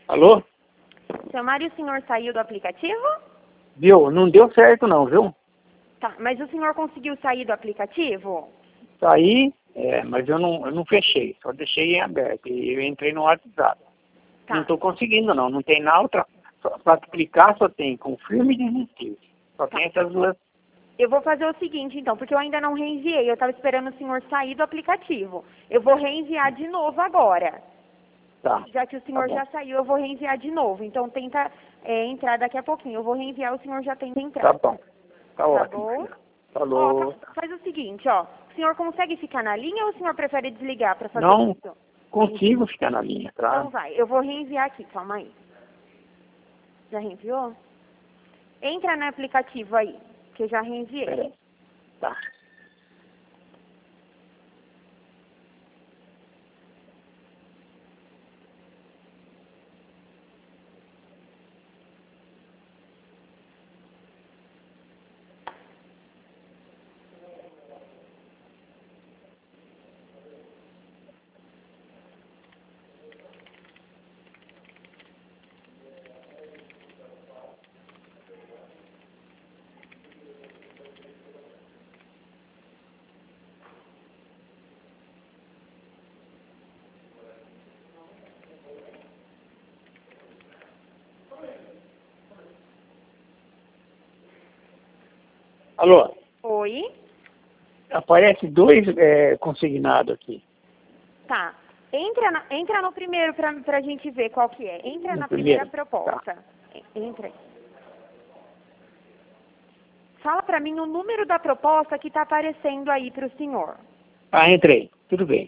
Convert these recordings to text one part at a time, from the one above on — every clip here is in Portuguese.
Alô? Seu Mário, o senhor saiu do aplicativo? Viu? Não deu certo não, viu? Tá, mas o senhor conseguiu sair do aplicativo? Saí, mas eu não fechei, só deixei em aberto. E eu entrei no WhatsApp. Tá. Não estou conseguindo não, não tem na outra. Para clicar só tem confirme e desistir. Só tem essas duas. Eu vou fazer o seguinte, então, porque eu ainda não reenviei. Eu estava esperando o senhor sair do aplicativo. Eu vou reenviar de novo agora. Tá. Já que o senhor já saiu, eu vou reenviar de novo. Então, tenta entrar daqui a pouquinho. Eu vou reenviar, o senhor já tenta entrar. Tá bom. Tá Tá ótimo. bom? Falou. Ó, faz o seguinte, ó. O senhor consegue ficar na linha ou o senhor prefere desligar para fazer Não isso? consigo ficar na linha, Então claro. vai, eu vou reenviar aqui, calma aí. Já reenviou? Entra no aplicativo aí, que eu já reenviei. Peraí. Tá. Alô? Oi? Aparece dois consignados aqui. Tá. Entra no primeiro pra gente ver qual que é. Entra No na primeiro? primeira proposta. Entra aí. Fala pra mim o número da proposta que tá aparecendo aí pro senhor. Ah, entrei. Tudo bem.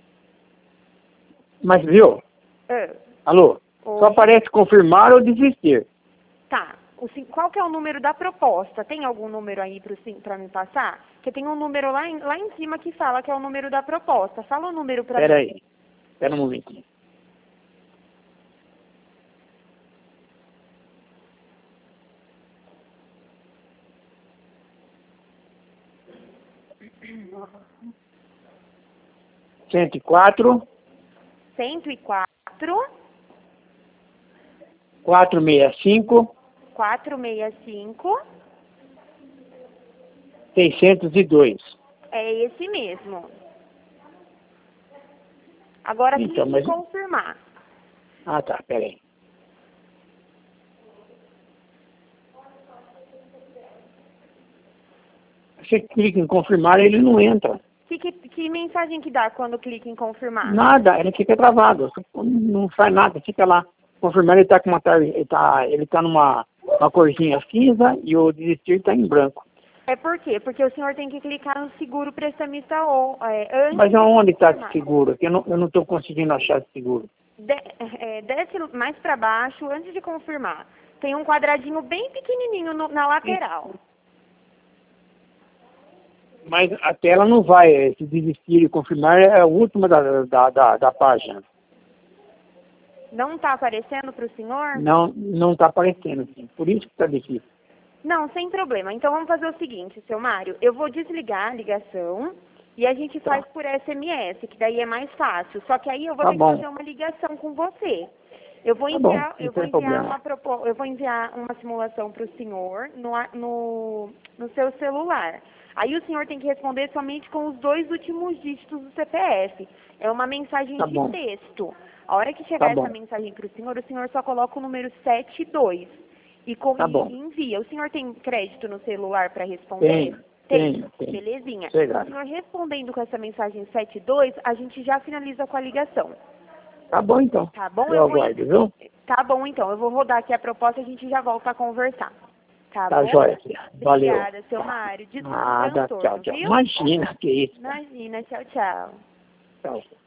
Mas viu? Alô? Oi? Só aparece confirmar ou desistir. Tá. Qual que é o número da proposta? Tem algum número aí pra me passar? Porque tem um número lá em cima que fala que é o número da proposta. Fala o número pra mim. Espera aí. Espera um momentinho. Cento e quatro, 104 465, 465. 602. É esse mesmo. Agora Então, clique em confirmar. Ah, tá, peraí. Você clica em confirmar, ele não entra. Que mensagem que dá quando clica em confirmar? Nada, ele fica travado. Não faz nada, fica lá. Confirmar, ele está com ele tá numa corzinha cinza e o desistir está em branco. É por quê? Porque o senhor tem que clicar no seguro prestamista ou antes. Mas de aonde está confirmar. seguro? Que eu não estou conseguindo achar esse seguro. Desce mais para baixo antes de confirmar. Tem um quadradinho bem pequenininho na lateral. Mas a tela não vai, se desistir e confirmar é a última da página. Não está aparecendo para o senhor? Não está aparecendo, assim. Por isso que está difícil. Não, sem problema. Então vamos fazer o seguinte, seu Mário. Eu vou desligar a ligação e a gente faz por SMS, que daí é mais fácil. Só que aí eu vou ter que fazer uma ligação com você. Eu vou enviar, uma simulação para o senhor no seu celular. Aí o senhor tem que responder somente com os 2 últimos dígitos do CPF. É uma mensagem de texto. A hora que chegar essa mensagem para o senhor só coloca o número 72 e envia. O senhor tem crédito no celular para responder? Tem. Belezinha. Chegado. O senhor respondendo com essa mensagem 72, a gente já finaliza com a ligação. Tá bom, então. Tá bom? Eu aguardo, viu? Tá bom, então. Eu vou rodar aqui a proposta e a gente já volta a conversar. Tá bom? Tá jóia, filha. Valeu. Obrigada, seu Mário. Desculpa o Nada, transtorno, tchau. viu? Imagina que isso. Imagina. Tchau, tchau. Tchau.